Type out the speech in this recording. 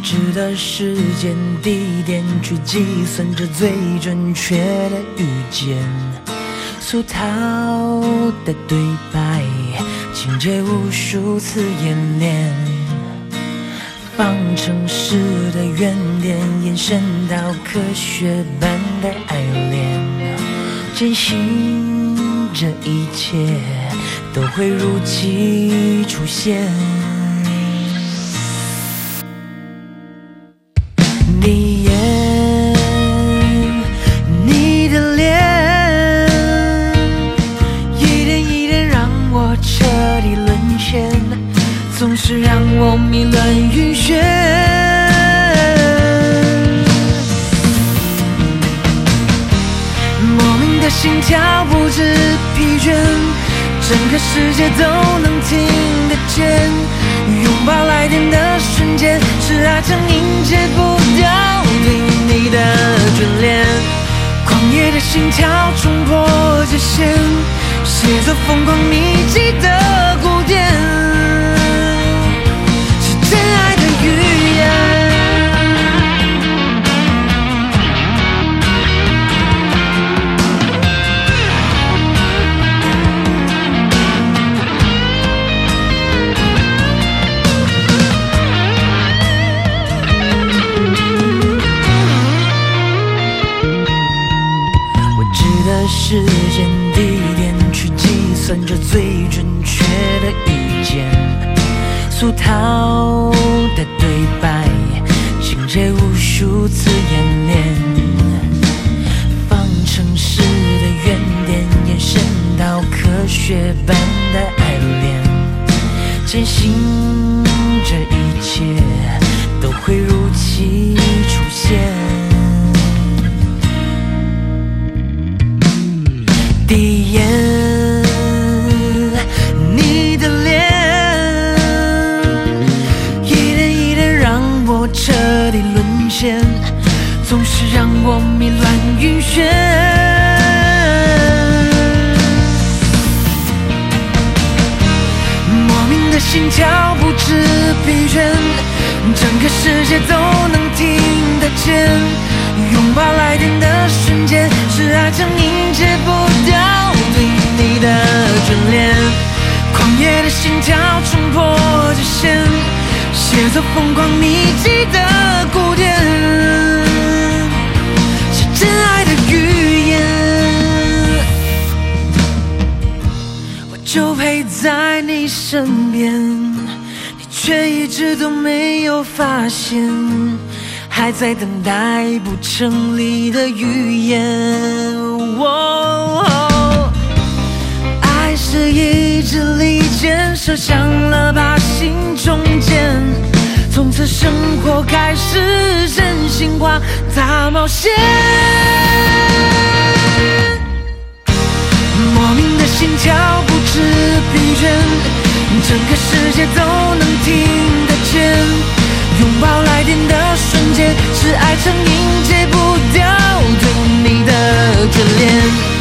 值得时间地点去计算着最准确的遇见，俗套的对白，情节无数次演练，方程式的原点延伸到科学般的爱恋，坚信这一切都会如期出现。你眼，你的脸，一点一点让我彻底沦陷，总是让我迷乱晕眩。莫名的心跳不知疲倦，整个世界都能听得见。拥抱来电的瞬间，是爱成瘾戒不掉对你的眷恋。狂野的心跳冲破界限，写作疯狂密集的古典，是真爱的语言。时间地点去计算着最准确的遇见，俗套的对白，情节无数次演练，方程式的原点延伸到科学般的爱恋，坚信这一切都会如期出现。第一眼，你的脸，一点一点让我彻底沦陷，总是让我迷乱晕眩。莫名的心跳不知疲倦，整个世界都能听得见。拥抱来电的瞬间，是爱成瘾戒不掉对你的眷恋。狂野的心跳冲破界限，写作疯狂密集的古典，是真爱的语言。我就陪在你身边，你却一直都没有发现，还在等待不成立的语言。爱是一支利箭，射向了靶心中间，从此生活开始真心话大冒险。莫名的心跳不知疲倦，整个世界都能听得见。拥抱来电的瞬间，是爱成瘾戒不掉对你的眷恋。